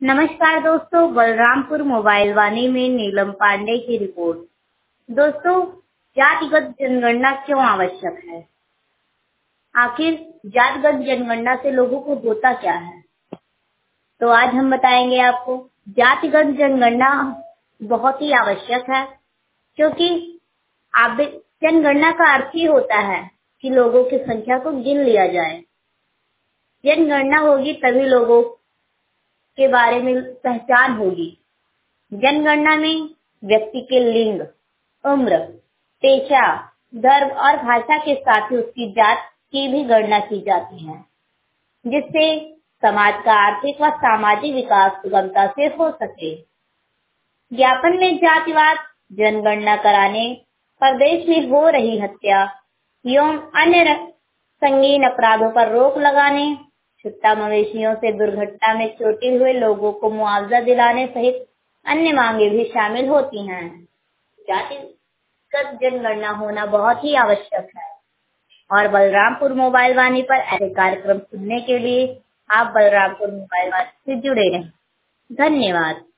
नमस्कार दोस्तों, बलरामपुर मोबाइल वाणी में नीलम पांडे की रिपोर्ट। दोस्तों, जातिगत जनगणना क्यों आवश्यक है? आखिर जातिगत जनगणना से लोगों को होता क्या है? तो आज हम बताएंगे आपको। जातिगत जनगणना बहुत ही आवश्यक है, क्योंकि जनगणना का अर्थ ही होता है कि लोगों की संख्या को गिन लिया जाए। जनगणना होगी तभी लोगों के बारे में पहचान होगी। जनगणना में व्यक्ति के लिंग, उम्र, पेशा, धर्म और भाषा के साथ ही उसकी जात की भी गणना की जाती है, जिससे समाज का आर्थिक व सामाजिक विकास सुगमता से हो सके। ज्ञापन में जातिवाद जनगणना कराने पर देश में हो रही हत्या एवं अन्य संगीन अपराधों पर रोक लगाने, छुट्टा मवेशियों से दुर्घटना में चोटिल हुए लोगों को मुआवजा दिलाने सहित अन्य मांगे भी शामिल होती हैं। जातिगत जनगणना होना बहुत ही आवश्यक है और बलरामपुर मोबाइल वाणी पर ऐसे कार्यक्रम सुनने के लिए आप बलरामपुर मोबाइल वाणी से जुड़े रहें। धन्यवाद।